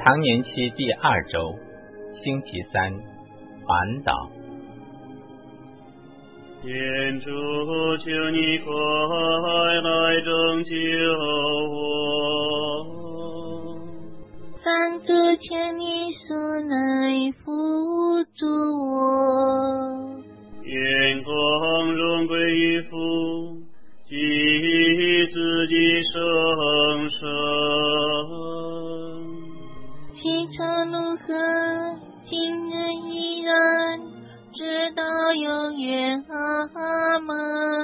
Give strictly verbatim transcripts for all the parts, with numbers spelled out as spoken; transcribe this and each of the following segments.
常年期第二周，星期三，环岛。 天主，求你快来拯救我！ 上主，求你速来扶助我！ 愿光荣归于父及子及圣神， 起初如何，今日依然，直到永远。阿们。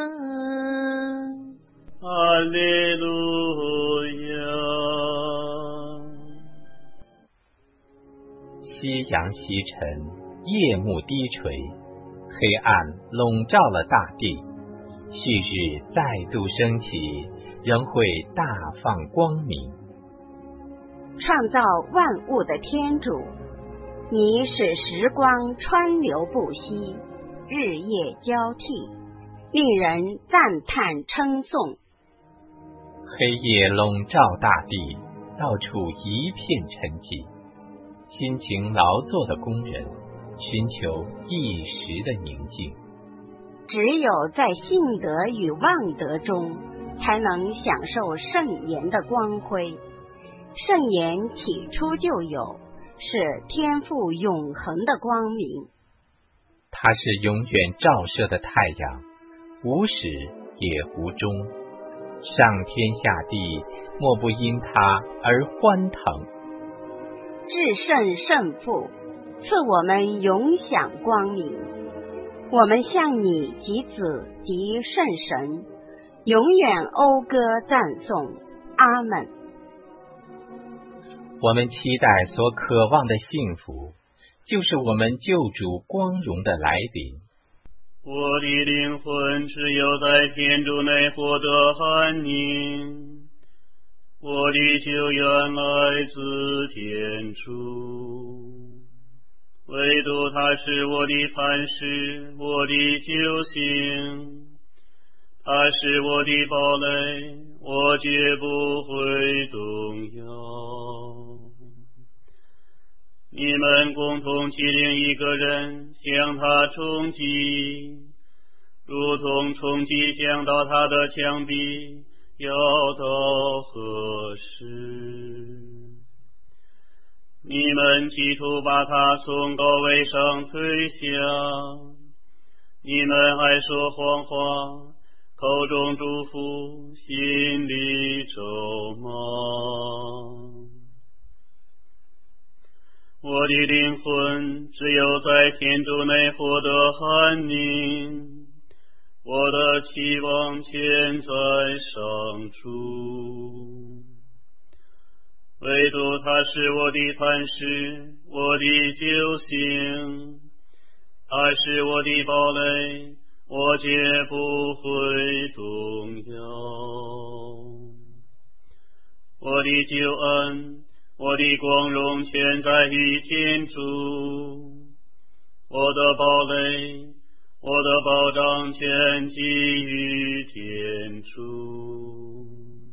哈利路亚。 夕阳西沉，夜幕低垂，黑暗笼罩了大地。旭日再度升起，仍会大放光明。 创造万物的天主，你使时光川流不息，日夜交替，令人赞叹称颂。 黑夜笼罩大地，到处一片沉寂。辛勤劳作的工人寻求一时的宁静。 只有在信德与望德中，才能享受圣言的光辉。圣言起初就有，是天父永恒的光明。 它是永远照射的太阳，无始也无终。上天下地，莫不因它而欢腾。 至圣圣父，赐我们永享光明。我们向你及子及圣神，永远讴歌赞颂。阿们。 我们期待所渴望的幸福，就是我们救主光荣的来临。 我的灵魂只有在天主内获得安宁，我的救援来自天主，唯独他是我的磐石，我的救星，他是我的堡垒，我绝不会动摇。你们共同欺凌一个人，向他冲击，如同冲击降到他的墙壁，要到何时？你们企图把他从高位上推下，你们还说谎话，口中祝福，心里咒骂。我的灵魂只有在天主内获得安宁，我的期望全在上主，唯独他是我的磐石，我的救星，他是我的堡垒，我绝不会动摇。我的救恩，我的光荣全在于天主，我的堡垒，我的保障全基于天主。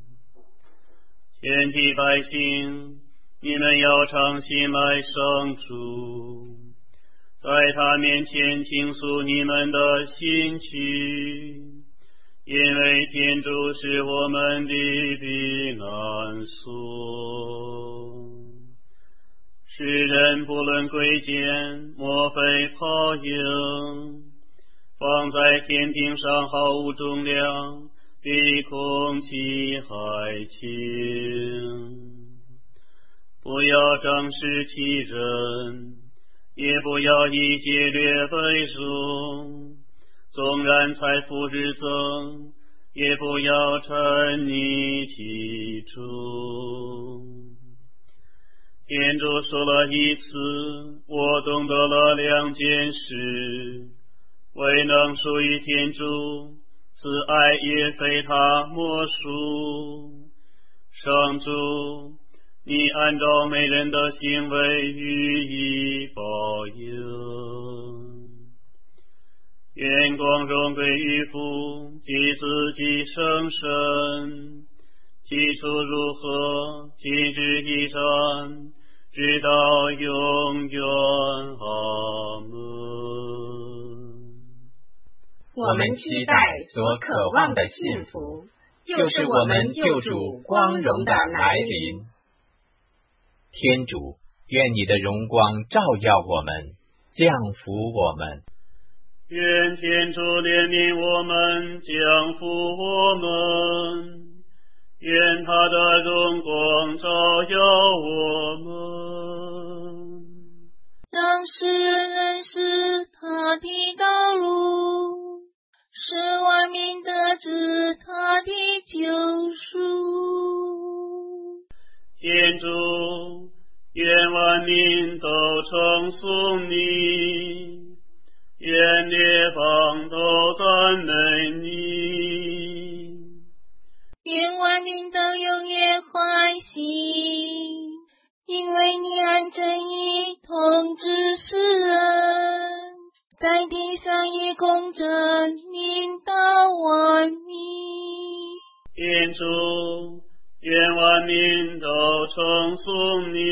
全体百姓，你们要常心来上主，在他面前倾诉你们的心曲，因为天主是我们的避难所。世人不论贵贱，莫非泡影，放在天庭上毫无重量，比空气还轻。不要仗势欺人，也不要以劫掠为荣，纵然财富日增，也不要沉溺其中。天主说了一次，我懂得了两件事，未能属于天主，此爱也非他莫属。上主，你按照每人的行为予以报应。愿光荣归于父及子及圣神，起初如何，今日依然， 直到永远。阿门。 我们期待所渴望的幸福，就是我们救主光荣的来临。 天主，愿你的荣光照耀我们，降福我们。 愿天主怜悯我们，降福我们。愿他的荣光照耀我们， 让世人认识他的道路，使万民得知他的救赎。 天主，愿万民都称颂你，愿列邦都赞美你。 愿万民都永远欢喜，因为你按正义统治世人，在地上以公正领导万民。 天主，愿万民都称颂你，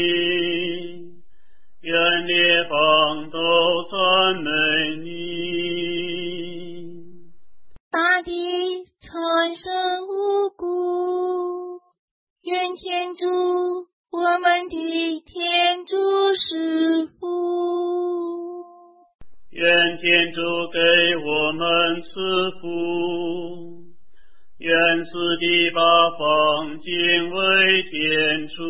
愿列邦都赞美你。 大地产生无辜，愿天主我们的天主师父， 愿天主给我们赐福，愿四地八方敬畏天主，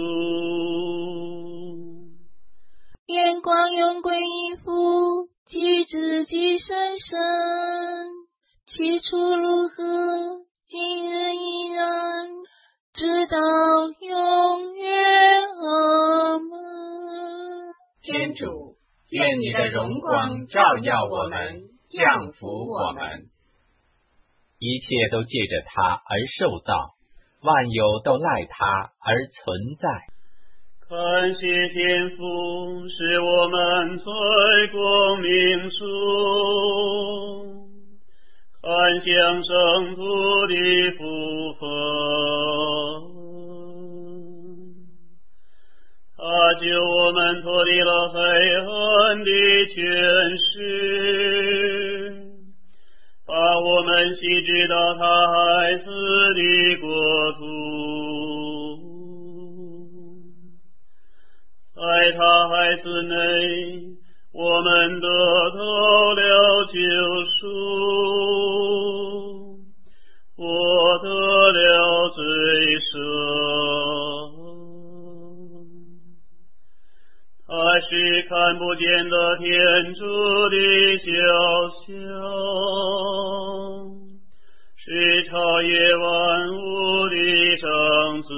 愿光荣归于父及子及圣神，起初如何，今日依然，直到永远。阿门。 天主，愿你的荣光照耀我们，降福我们。 一切都借着他而受造，万有都赖他而存在。 感谢天父，使我们在光明处看享圣徒的福分，他救我们脱离了黑暗的权势，把我们吸至到他孩子的国土，在他孩子内，我们得到了救赎，获得了罪赦。他是看不见的天主的肖像，是超越万物的长子。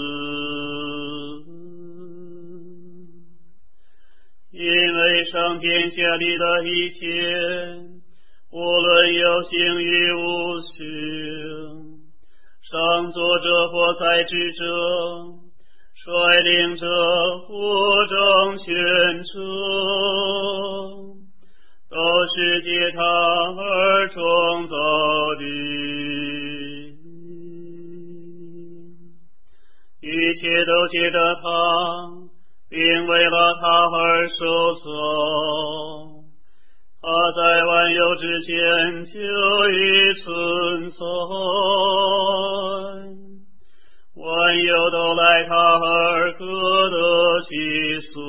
因为上天下地的一切，无论有形与无形，上作者或在职者，率领者或掌权者，都是借他而创造的，一切都借着他，并为了他而受造。他在万有之前就已存在，万有都赖他而各得其所。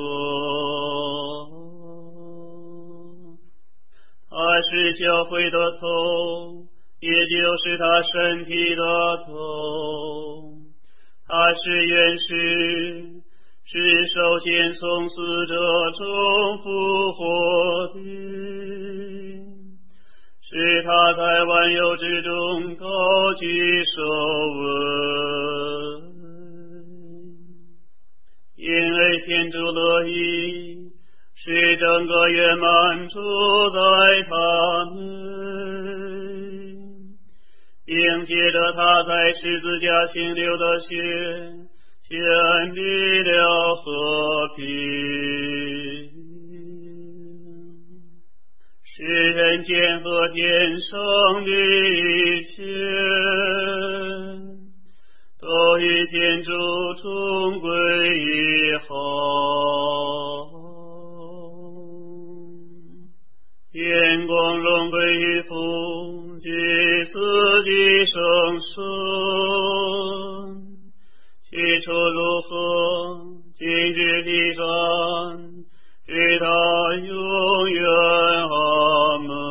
他是教会的头，也就是他身体的头。他是元始，是首先从死者中复活的，是他在万有之中高举首位，因为天主乐意使整个圆满住在他内，并借着他在十字架行流的血建立了和平，使人间和天上的一切都与天主同归于好。 愿光荣归于父及子及圣神，起初如何，今日必然，直到永远。阿门。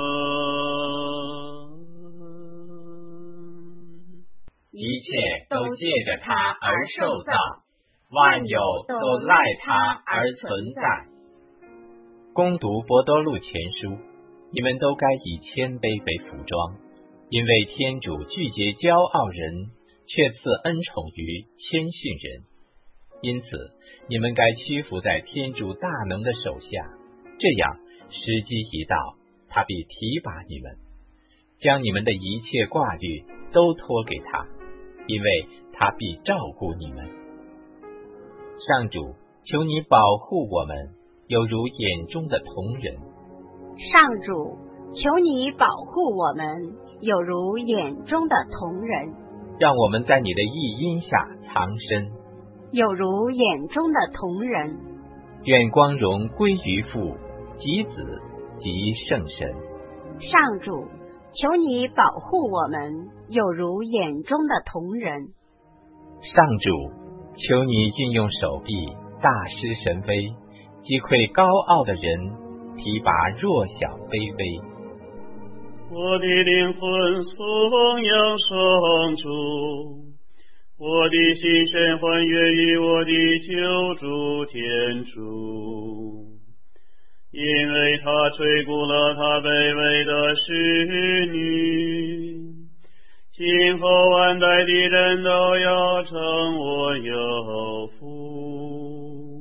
一切都借着他而受造，万有都赖他而存在。攻读伯多禄前书，你们都该以谦卑为服装，因为天主拒绝骄傲人，却赐恩宠于谦逊人。因此，你们该屈服在天主大能的手下，这样时机一到，他必提拔你们，将你们的一切挂虑都托给他，因为他必照顾你们。上主，求你保护我们，有如眼中的瞳人。 上主，求你保护我们，有如眼中的瞳人。 让我们在你的翼荫下藏身， 有如眼中的瞳人。 愿光荣归于父及子及圣神。 上主，求你保护我们，有如眼中的瞳人。 上主，求你运用手臂大施神威，击溃高傲的人，提拔弱小卑微。 我的灵魂颂扬上主，我的心神欢悦于我的救主天主，因为他垂顾了他卑微的使女，今后万代的人都要称我有福。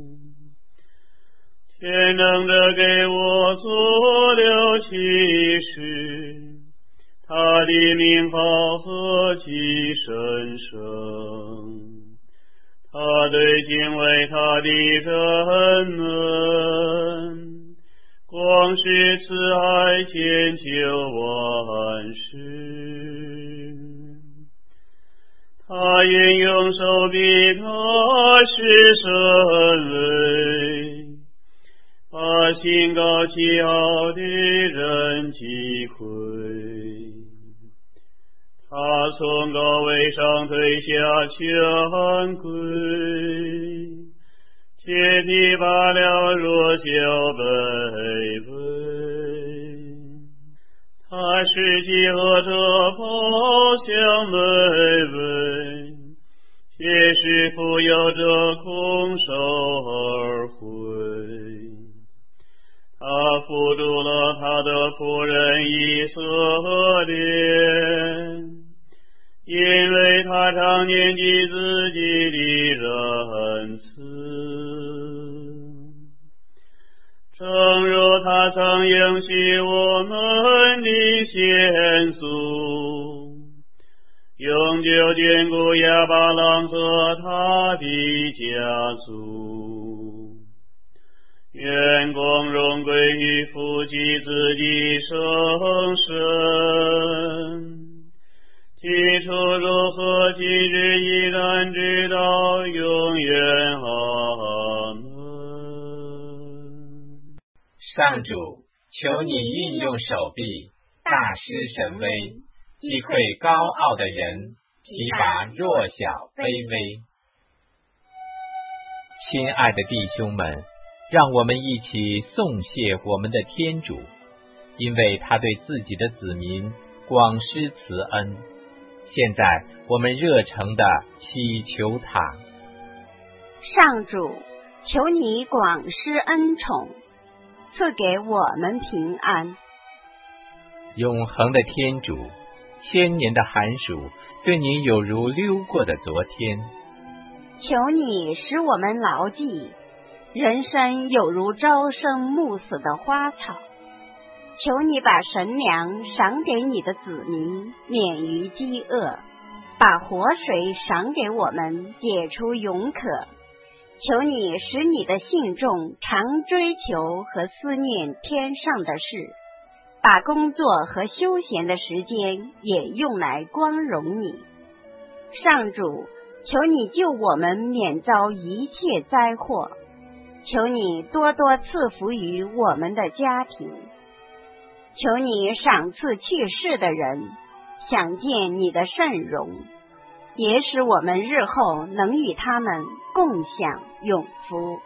天能者给我做了启示，他的名号何其神圣，他对敬畏他的人们，光是慈爱千秋万世。他运用手臂大施神威，把心高气傲的人击溃。他从高位上推下权贵，却提拔了弱小卑微。他使其和着抛向卑微，却使富有者空手而回。他扶助了他的仆人以色列，因为他常念及自己的仁慈，正如他曾应许我们的先祖，永久眷顾亚巴郎和他的家族。愿光荣归于父及子及圣神，起初如何，今日依然，直到永远。阿门。 上主，求你运用手臂，大施神威，击溃高傲的人，提拔弱小卑微。亲爱的弟兄们，让我们一起颂谢我们的天主，因为他对自己的子民广施慈恩。现在我们热诚地祈求他。 上主，求你广施恩宠，赐给我们平安。 永恒的天主，千年的寒暑对你有如溜过的昨天。 求你使我们牢记，人生有如朝生暮死的花草。求你把神粮赏给你的子民，免于饥饿；把活水赏给我们，解除永渴。求你使你的信众常追求和思念天上的事，把工作和休闲的时间也用来光荣你。上主，求你救我们免遭一切灾祸，求你多多赐福于我们的家庭。 求你赏赐去世的人，想见你的圣容，也使我们日后能与他们共享永福。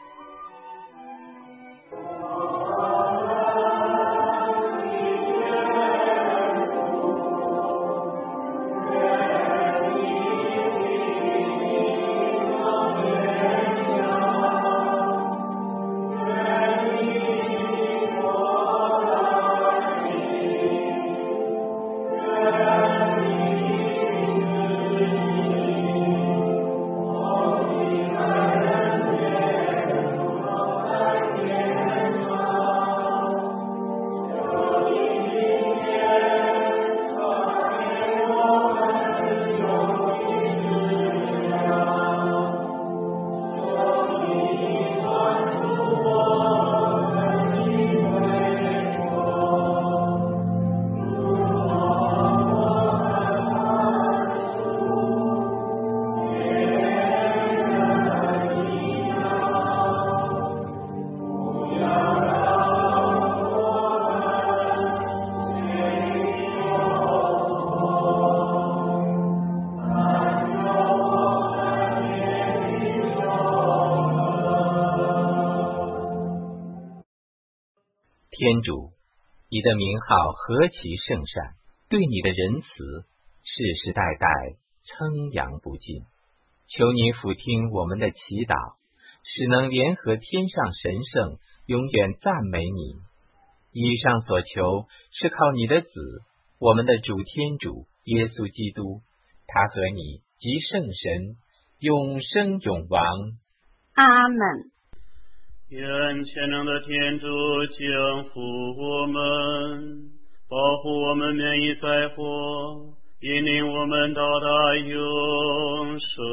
天主，你的名号何其圣善，对你的仁慈世世代代称扬不尽。求你俯听我们的祈祷，使能联合天上神圣，永远赞美你。以上所求是靠你的子，我们的主天主耶稣基督，他和你及圣神永生永王。 阿们。 愿全能的天主降福我们，保护我们免于灾祸，引领我们到达永生。